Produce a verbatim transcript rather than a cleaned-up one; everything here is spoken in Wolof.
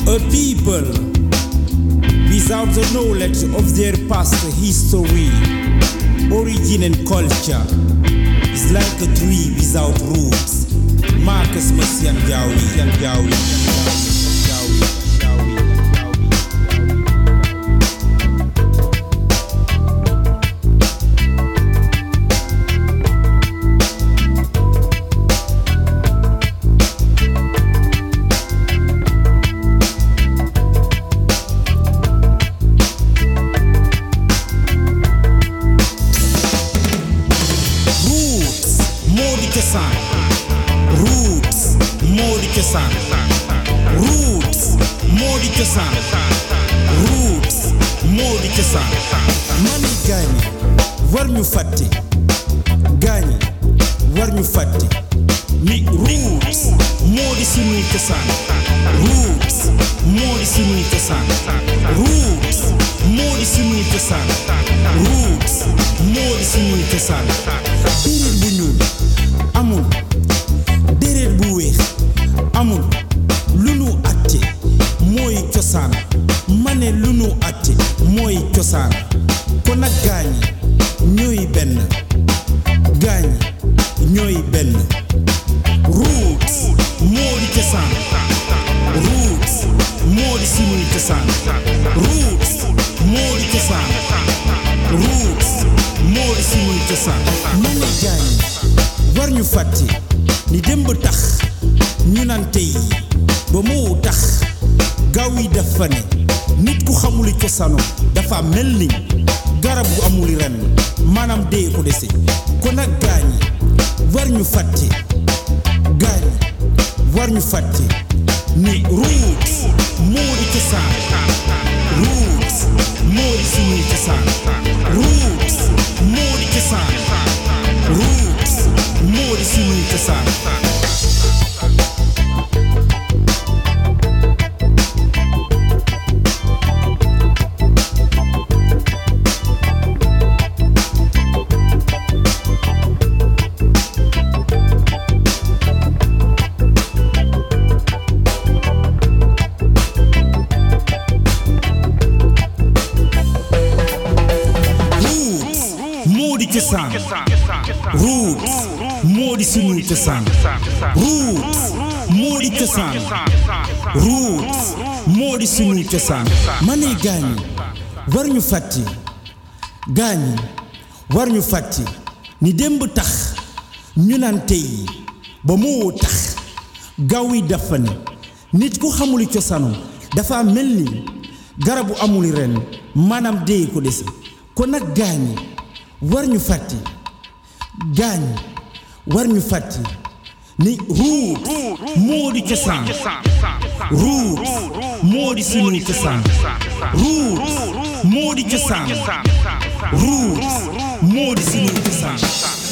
A people without the knowledge of their past history, origin and culture is like a tree without roots. Marcus Messian Gawi and Gawi. Roots, modi cosaan. Roots, modi cosaan. Roots, modi cosaan. Mani gaañi war ñu fàtte. Gaañi war ñu fàtte. Ni roots, modi suñuy cosaan. Roots, modi suñuy cosaan. Roots, modi suñuy cosaan. Roots, modi suñuy cosaan. Déedéet bu ñuul amul. Déedéet bu weex amul. Lu nu àtte mooy cosaan. Ma ne lu nu àtte mooy cosaan. Kon nag gaañi ñooy benn. Gaañi ñooy benn. Roots moo di cosaan. Roots moo di suñuy cosaan. Roots moo di cosaan. Roots moo di suñuy cosaan. Ma ne gaañi war ñu fàtte ni démb tax ñu naan tey ba moo tax gaaw yi dafa ne nit ku xamuli cosaanam dafa mel ni garab gu amuli ren maanaam dee ko dese. kon nag gaañi war ñu fàtte gaañi war ñu fàtte ni roots moo di cosaan. Roots moo di suñuy cosaan. Roots moo di cosaan. Roots moo di suñuy cosaan. Roots moo di suñuy cosaan. Roots moo di cosaan. Roots moo di suñuy cosaan. Ma ne gaañi war ñu fàtte. Gaañi war ñu fàtte ni démb tax ñu naan tey ba moo tax gaaw yi dafa ne nit ku xamuli cosaanam dafa mel ni garabu amuli ren maanaam dee ko dese. kon nag gaañi war ñu fàtte. Gaañi war ñu fàtte ni roots moo di cosaan. Roots moo di suñuy cosaan. Roots moo di cosaan. Roots moo di suñuy cosaan.